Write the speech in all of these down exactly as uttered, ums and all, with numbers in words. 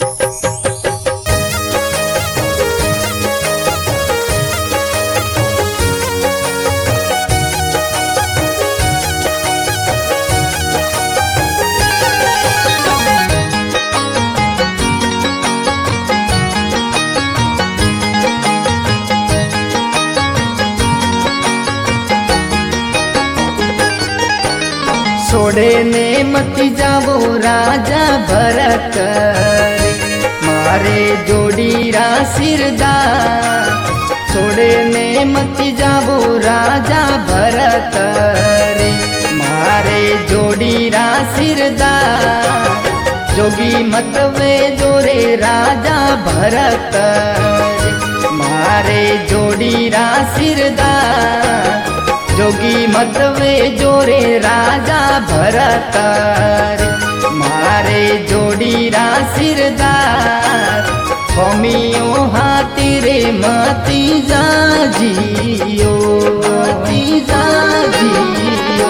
छोड़े ने मत जावो राजा भरत रे, मारे जोड़ीरा सिरदार। छोड़े ने मत जावो राजा भरत रे, मारे जोड़ीरा सिरदार। जोगी मत वे जोरे राजा भरत रे, मारे जोड़ीरा सिरदार। जोगी मत वे जोरे राजा भरत रे, मारे जोड़ीरा सिरदार। कमियों हाथी रे मती जाजियो, मती जाजियो।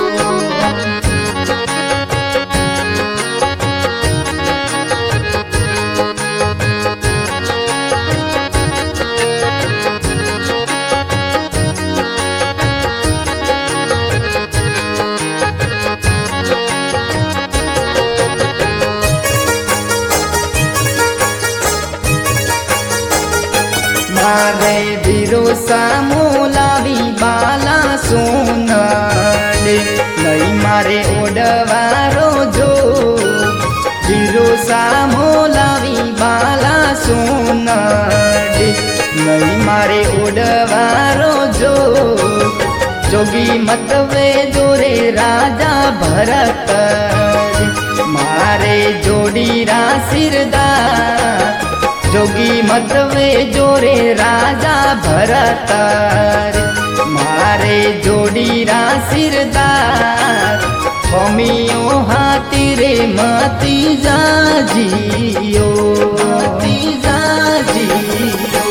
मारे वीरो सामोलावी बाला सोनाडे, नहीं मारे ओडवारो जो। वीरो सामोलावी बाला सोनाडे, नहीं मारे ओडवारो जो। जोगी मत वे जोरे राजा भरत रे, मारे जोड़ीरा सिरदार। जोगी मत वे जोरे राजा भरत रे, मारे जोड़ीरा सिरदार। कमियों हाथी रे मती जाजियो, मती जाजियो।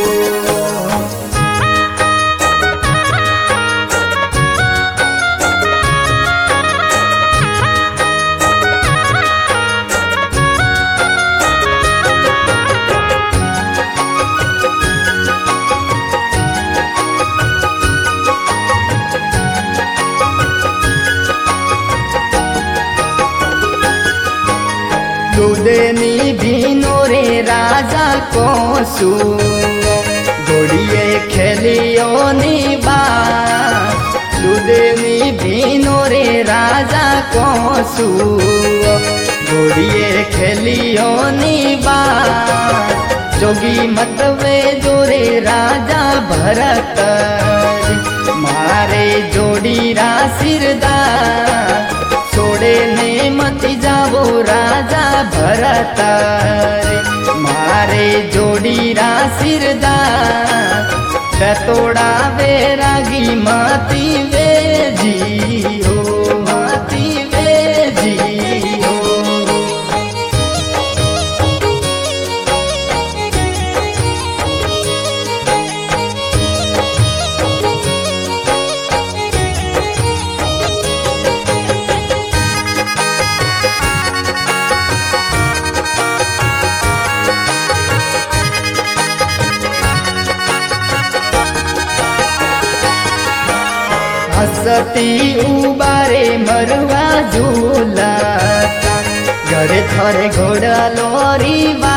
दूधनी भीनो रे राजा कोसु, घोड़िए खेलियो नी बार। दूधनी भीनो रे राजा कोसु, घोड़िए खेलियो नी बार। जोगी मत वे जोरे राजा भरत रे, मारे जोड़ीरा सिरदार। छोड़े ने मत जावो राजा भरत रे, मारे जोड़ीरा सिरदार। तोड़ा वैरागी मती वे जियो, मती वे जियो। हसती उबारे मरवा झूलता, घरे थोरे घोड़ा लोरी बा।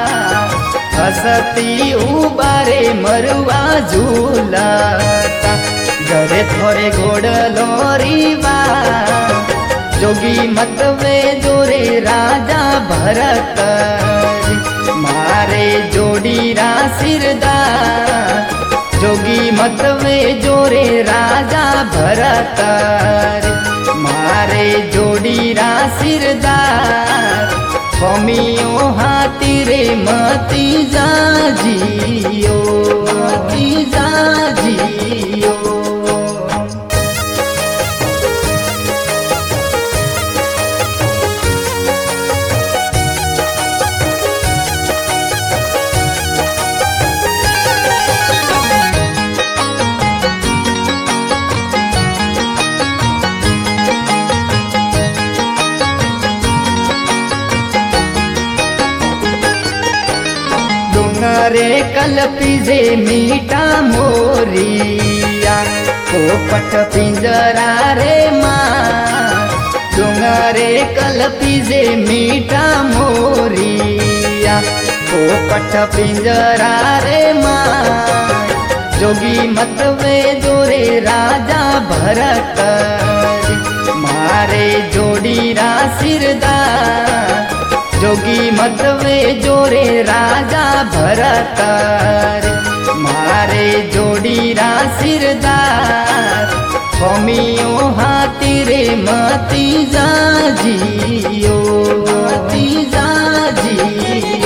हसती उबारे मरवा झूलता, घरे थोरे घोड़ा लोरी बा। जोगी मत वे जोरे राजा भरत रे, मारे जोड़ीरा सिरदार। जोगी मत वे जोरे राजा भरत रे, मारे जोड़ीरा सिरदार। कमियों हाथी रे मती जाजियो, मती जाजियो। डोंगरे कल्पीजे मीठा मोरिया पोपट पिंजरा रे माँ डोंगरे कल्पीजे मीठा मोरिया पोपट पिंजरा रे माँ जोगी मतवे जोरे राजा भरत मारे जोड़ीरा सिरदार जोगी मतवे जोरे राजा भरत मारे जोड़ीरा सिरदार कमियो हाथी रे मती जाजियो मती जाजियो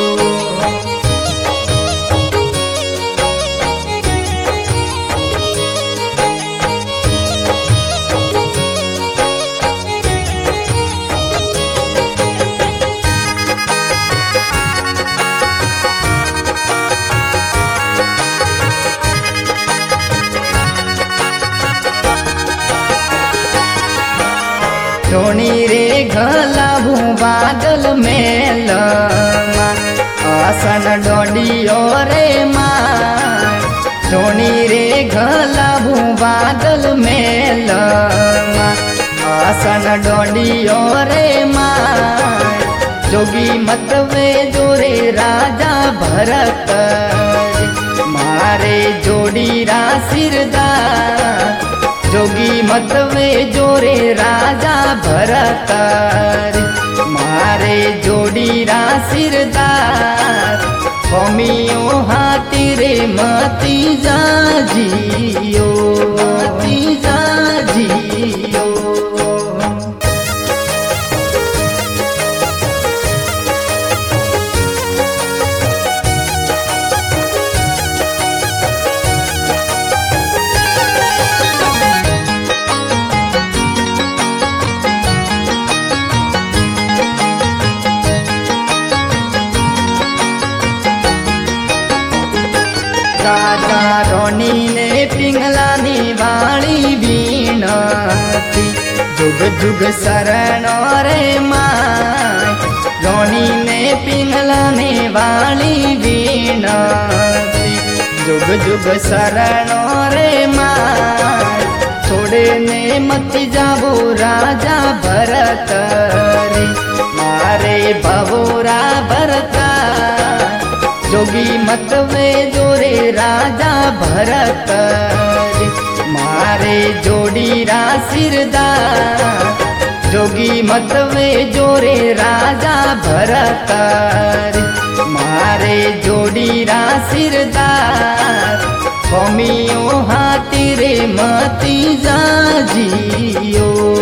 धोनी रे घलाबू बादल में लमा आसन डोडियो रे माँ धोनी रे घलाबू बादल में लमा आसन डोडियो रे माँ जोगी मतवे जोरे राजा भरत मारे जोड़ीरा सिरदार जोगी मतवे जोरे राजा भरत मारे जोड़ीरा सिरदार कमियो हाथी रे मती जाजियो मती जाजियो राजा रोनी ने पिंगलानी वाली बीनती जुग जुग शरण रे माँ रोनी ने पिंगलाने वाली बीनती जुग जुग शरण रे माँ छोड़े ने मत जाबो राजा भरत रे मारे भवोरा भरत जोगी मतवे जोरे राजा भरत मारे जोड़ीरा सिरदार जोगी मतवे जोरे राजा भरत मारे जोड़ीरा सिरदार कमियो हाथी रे मती जाजियो